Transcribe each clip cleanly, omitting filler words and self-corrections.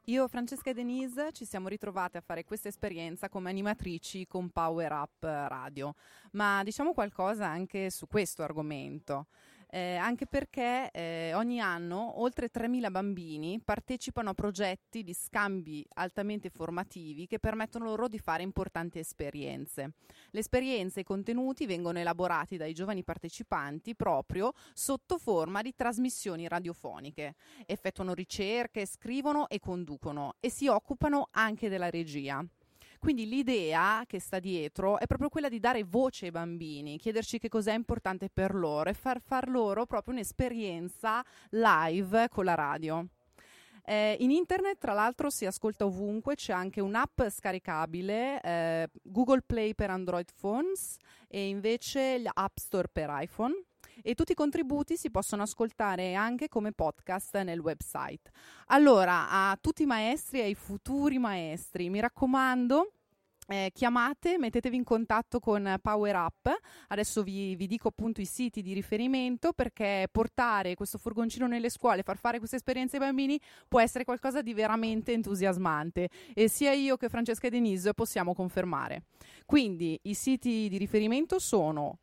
Io, Francesca e Denise, ci siamo ritrovate a fare questa esperienza come animatrici con Power Up Radio, ma diciamo qualcosa anche su questo argomento. Anche perché ogni anno oltre 3.000 bambini partecipano a progetti di scambi altamente formativi che permettono loro di fare importanti esperienze. Le esperienze e i contenuti vengono elaborati dai giovani partecipanti proprio sotto forma di trasmissioni radiofoniche. Effettuano ricerche, scrivono e conducono e si occupano anche della regia. Quindi l'idea che sta dietro è proprio quella di dare voce ai bambini, chiederci che cos'è importante per loro e far loro proprio un'esperienza live con la radio. In internet, tra l'altro, si ascolta ovunque, c'è anche un'app scaricabile, Google Play per Android Phones e invece l'App Store per iPhone. E tutti i contributi si possono ascoltare anche come podcast nel website. Allora, a tutti i maestri e ai futuri maestri, mi raccomando, chiamate, mettetevi in contatto con Power Up. Adesso vi dico appunto i siti di riferimento, perché portare questo furgoncino nelle scuole, far fare queste esperienze ai bambini può essere qualcosa di veramente entusiasmante, e sia io che Francesca e Denise possiamo confermare. Quindi i siti di riferimento sono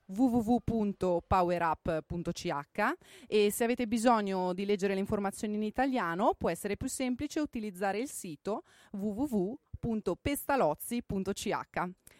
www.powerup.ch, e se avete bisogno di leggere le informazioni in italiano può essere più semplice utilizzare il sito www.pestalozzi.ch.